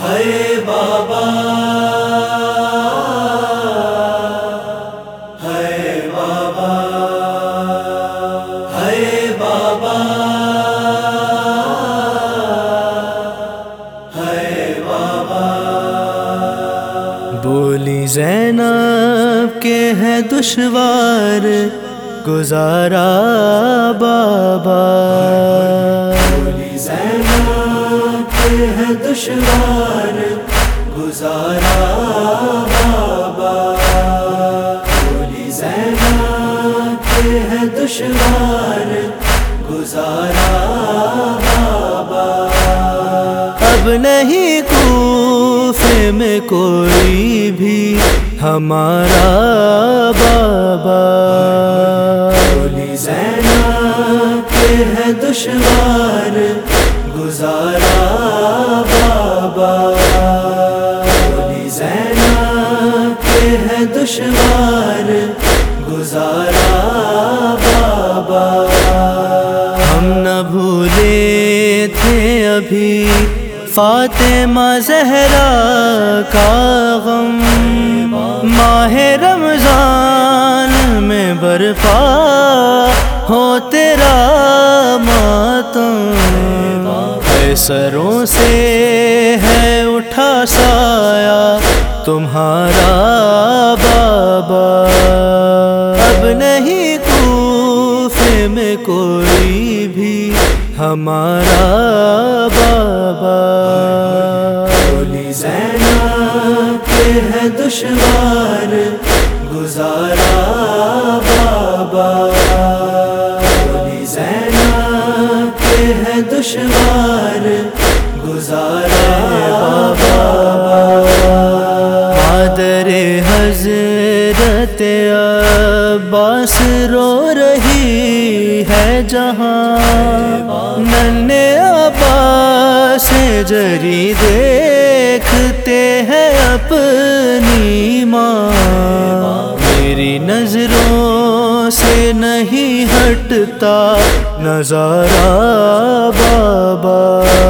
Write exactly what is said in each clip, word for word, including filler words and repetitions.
ہے بابا ہے بابا ہے بابا ہے بابا بولی زینب کے ہے دشوار گزارا بابا، بولی زینب کے ہے دشوار گزارا بابا، بولی زینب کے ہے دشوار گزارا بابا، اب نہیں کوفے میں کوئی بھی ہمارا بابا، بولی زینب کے ہے دشوار گزارا بابا، بولی زینب کے ہے دشوار گزارا بابا، ہم نہ بھولے تھے ابھی فاطمہ زہرا کا غم، ماہ رمضان میں برپا ہو تیرا ماتم، اے سروں سے ہے اٹھا سایہ تمہارا بابا، اب نہیں کوفے میں کوئی بھی ہمارا بابا، بولی زینب کے ہے دشوار گزارا بابا، بولی زینب کے ہے دشوار گزارا بابا، مادر حضرت عباس رو رہی ہے جہاں، ننھے عباس جری دیکھتے ہیں اپنی ماں، میری نظروں سے نہیں ہٹتا نظارہ بابا،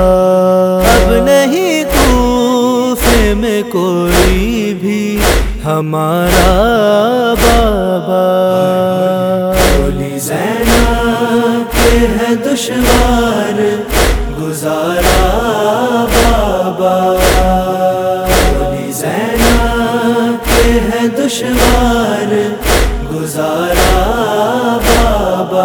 اب نہیں کوفے میں کوئی بھی ہمارا بابا، بولی زینب کے ہے دشوار گزارا بابا، بولی زینب کے ہے دشوار گزارا بابا،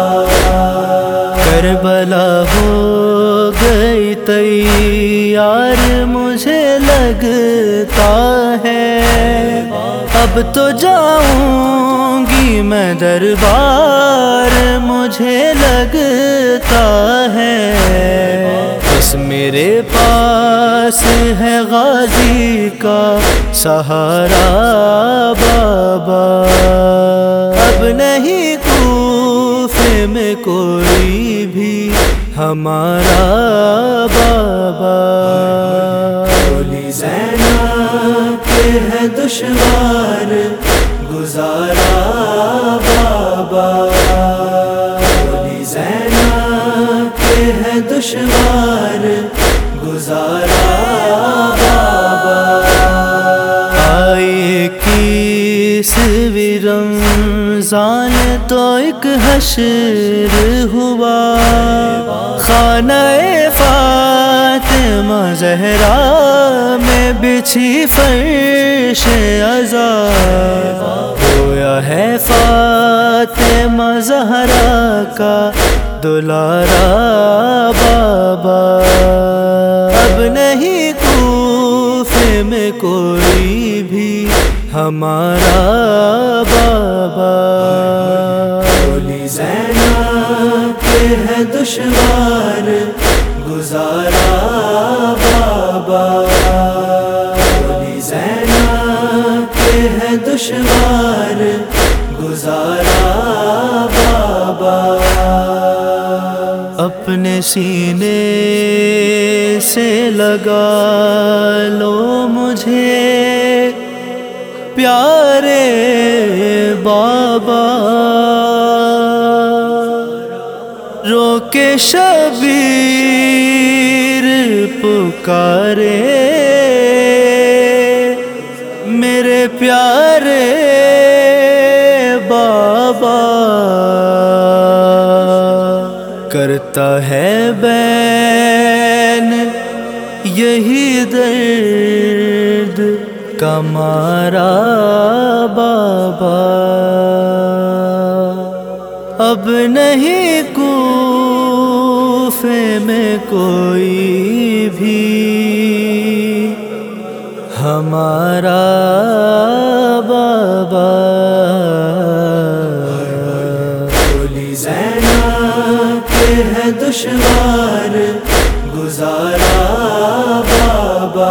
کربلا ہو گئی تیار مجھے لگتا ہے، اب تو جاؤں گی میں دربار مجھے لگتا ہے، بس میرے پاس ہے غازی کا سہارا بابا، اب نہیں کوفے میں کوئی بھی ہمارا بابا، بولی زینب کے ہے دشوار گزارا بابا، بولی زینب کے ہے دشوار گزارا بابا، آئے اکیسویں رمضان تو ایک حشر ہوا، خانہ فاطمہ زہرا میں بچھی فرش عزا، گویا ہے فاطمہ زہرا کا دلارا بابا، اب نہیں کوفے میں کوئی بھی ہمارا بابا، بولی زینب کے ہے دشوار گزارا بابا، بولی زینب کے ہے دشوار گزارا بابا، اپنے سینے سے لگا لو مجھے پیارے بابا، رو کے شبیر پکارے پیارے بابا کرتا ہے بین یہی درد کا مارا بابا، اب نہیں کوفے میں کوئی بھی ہمارا بابا۔ بولی زینب کے ہے دشوار گزارا بابا،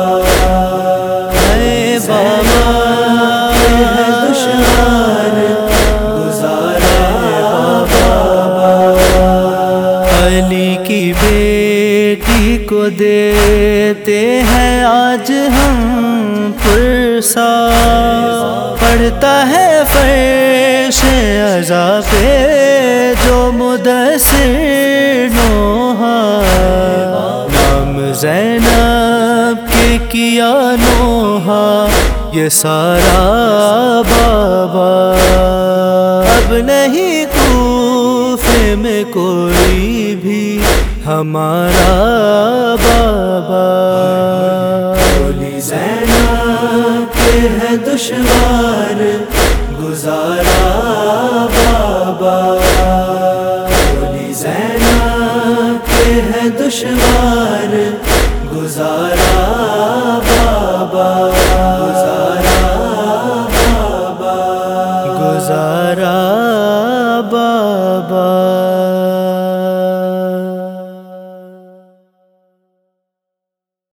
اے بابا کے ہے دشوار گزارا بابا۔ علی کی بیٹی کو دیتے ہیں آج ہم پرسا، پڑھتا ہے فرش عزا پہ جو مدثر نوحہ، نام زینب کے کیا نوحہ یہ سارا بابا، اب نہیں کوفے میں کوئی بھی ہمارا بابا۔ بولی زینب کے ہے دشوار گزارا بابا، بولی زینب کے ہے دشوار گزارا بابا۔